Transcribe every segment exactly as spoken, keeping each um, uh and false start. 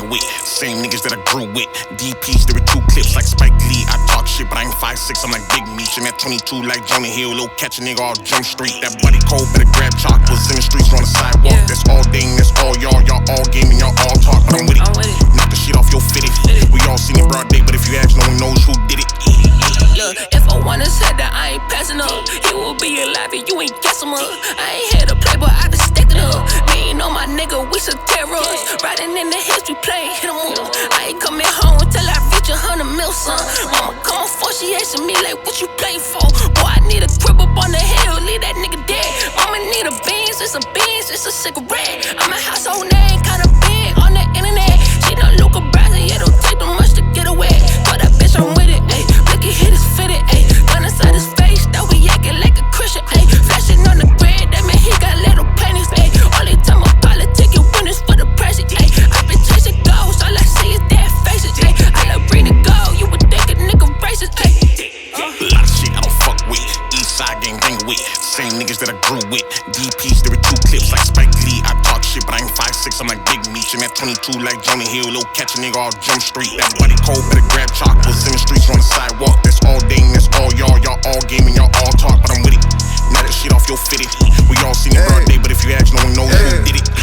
hanging with. Same niggas that I grew with. D Ps, there were two clips like Spike Lee. I talk shit, but I ain't five six, I'm like Big Meech. And at twenty-two like Jonah Hill, little catch a nigga off Jump Street. That buddy cold, better grab chalk. Was in the streets on the sidewalk. Yeah. That's all ding, that's all y'all. Y'all all gaming, y'all all talk, but I'm with it. it. Knock the shit off your fitted. We all seen it broad day, but if you ask, no one knows who did it. Look, if I wanna say that I ain't passing up, he will be alive and you ain't guessing up. I ain't here to play, but I been sticking up. Me ain't know my nigga, we some terrorists. Riding in the hills, we play, hit em up. I ain't coming home until I reach a hundred mil, son. Mama come for, she asking me like, what you play for? Boy, I need a crib up on the hill, leave that nigga dead. Mama need a beans, it's a beans, it's a cigarette. I'm a household name, kinda big on the internet. She done Luca Brasi, it don't take too much to get away. But that bitch, I'm with it, ayy. Blicky hit his fitted, ayy. Gun inside his face, that we acting like a Christian, ayy. Flashing on the grid, that mean he got little pennies, ayy. Only time I politic, you winners for the president, ayy. I been chasing ghosts, all I see is dead faces, ayy. I love green to go, you would think a nigga racist, ayy. A lot of shit I don't fuck with. East side gang gang with. Same niggas that I grew with. D Ps, there were two clips like Spike Lee. I talk shit, but I ain't five six, I'm like Big Meech. And at twenty-two like Jonah Hill, little catch a nigga off Jump Street. That buddy cold, better grab chalk. Was in the streets on the sidewalk. That's all ding, that's all y'all. Y'all all gaming, y'all all talk, but I'm with it. Now that shit off your fitted. We all seen it broad day, but if you ask, no one knows who did it.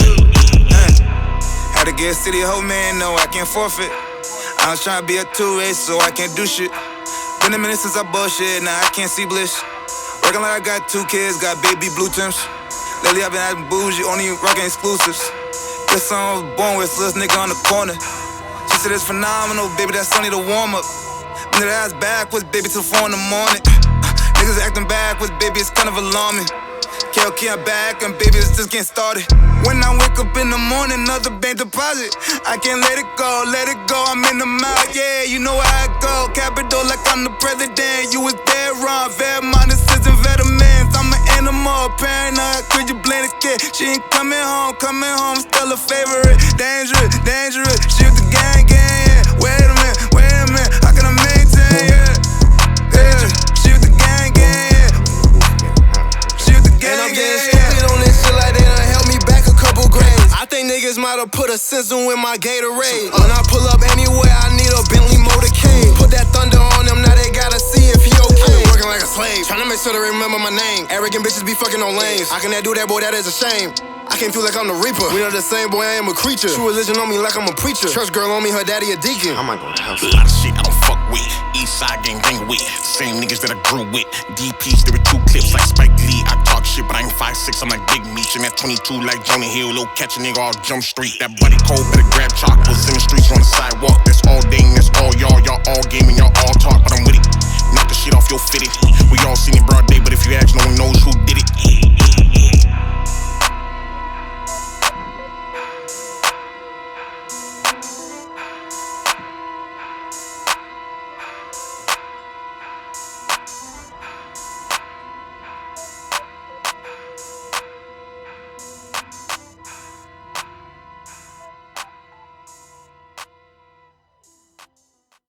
Had to get city hoe, man, no, I can't forfeit. I was tryna be a two-way, so I can't do shit. Been a minute since I bullshit, now I can't see bliss. Working like I got two kids, got baby blue Tims. Lately I've been acting bougie, only rocking exclusives. This song I was born with, so this nigga on the corner. She said it's phenomenal, baby, that's only the warm-up. Been that ass backwards, baby, till four in the morning. Niggas acting backwards, baby, it's kind of alarming. K L K, I'm back, and baby, it's just getting started. When I wake up in the morning, another bank deposit. I can't let it go, let it go, I'm in the mouth, yeah, you know how I go. Capital like I'm the president, you was dead wrong. Vermont assistant veterans, I'm an animal, paranoid, could you blame the kid? She ain't coming home, coming home, still a favorite. Dangerous, dangerous, she with the gang, gang, yeah. Wait a minute, wait a minute, how can I maintain, yeah? Yeah, she with the gang, gang, yeah. She with the gang, and I'm getting yeah, stupid on this shit like they done held me back a couple grades. I think niggas might have put a sizzle in my Gatorade. When I pull up anywhere, I need a Bentley motorcade. Put that thunder on them, now they gotta see if he okay. I been working like a slave, tryna make sure they remember my name. Arrogant bitches be fucking on lanes. How can that do that, boy? That is a shame. I can't feel like I'm the reaper. We are the same, boy, I am a creature. True religion on me like I'm a preacher. Church girl on me, her daddy a deacon. I might go to hell. A lot of shit I don't fuck with. East side gang gang with. Same niggas that I grew with. D Ps, there were two clips like Spike Lee. I talk shit, but I ain't five six, I'm like Big Meech. And at twenty-two like Jonah Hill, little catch a nigga off Jump Street. That buddy cold, better grab chalk. Was in the streets on the sidewalk. That's all ding, that's all y'all. Y'all all gaming, y'all all talk, but I'm with it. Knock the shit off your fitted. We all seen it broad day, but if you ask, no one knows who